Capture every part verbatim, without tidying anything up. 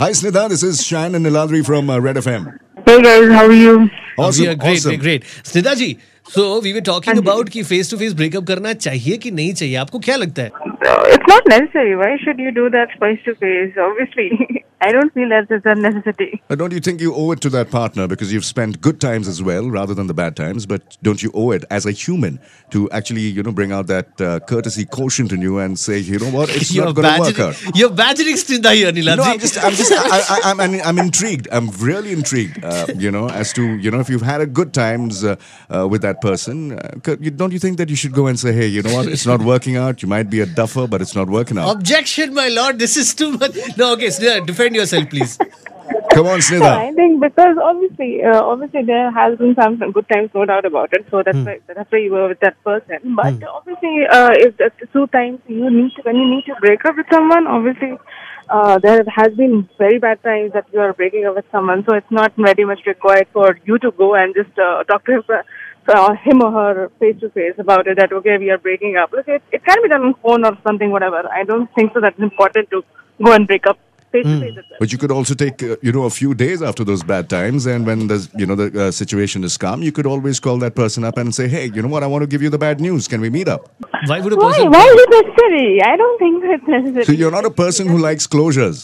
Hi, Snida. This is Shayan and Niladri from uh, Red F M. Hey guys, how are you? Awesome, we are great, awesome. we're great. Snida ji, so we were talking about कि face to face breakup करना चाहिए कि नहीं चाहिए. आपको क्या लगता है? Uh, it's not necessary. Why should you do that face to face? Obviously, I don't feel that it's a necessity. But don't you think you owe it to that partner because you've spent good times as well rather than the bad times? But don't you owe it as a human to actually, you know, bring out that uh, courtesy quotient in you and say, you know what, it's You're not going to work badgering, out. you're badgering Snida here, Niladri. No, I'm just, I'm just, I, I, I'm, I'm, I'm intrigued. I'm really intrigued, uh, you know, as to, you know, if you've had a good times uh, uh, with that person, uh, could- you- don't you think that you should go and say, hey, you know what, it's not working out. You might be a duffer, but it's not working out. Objection, my lord. This is too much. No, okay, Snida, defend yourself, please. Come on, So Snida. I think because obviously, uh, obviously there has been some good times, no doubt about it. So that's why that's why you were with that person. But obviously, uh, if the two times you need to, when you need to break up with someone, obviously. Uh, there has been very bad times that you are breaking up with someone, so it's not very much required for you to go and just uh, talk to him, uh, him or her face to face about it. That okay, we are breaking up. Look, it, it can be done on phone or something, whatever. I don't think so. That's important to go and break up face to face. But you could also take, uh, you know, a few days after those bad times, and when the, you know, the uh, situation is calm, you could always call that person up and say, hey, you know what, I want to give you the bad news. Can we meet up? Why would a Why? person... Why is it necessary? I don't think it's necessary. So you're not a person who likes closures.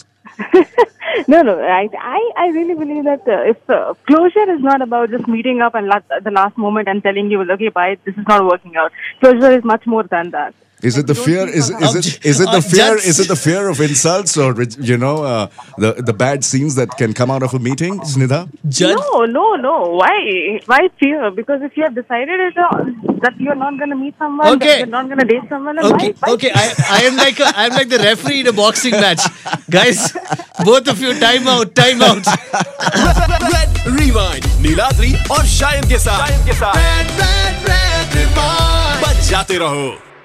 No, no. I, I, I really believe that uh, if uh, closure is not about just meeting up and la- at the last moment and telling you, okay, bye, this is not working out. Closure is much more than that. Is it the fear? Is, is it is it the Uh, fear? just- Is it the fear of insults or you know uh, the the bad scenes that can come out of a meeting, Snida? Judge... No, no, no. Why? Why fear? Because if you have decided it, uh, that you're not going to meet someone, Okay. that you're not going to date someone, then Okay, why, why okay. I, I am like a, I am like the referee in a boxing match, guys. Both of you, time out, time out. Red Rewind Niladri और शायन के साथ शायन के साथ Red Red Red Rewind बच जाते रहो.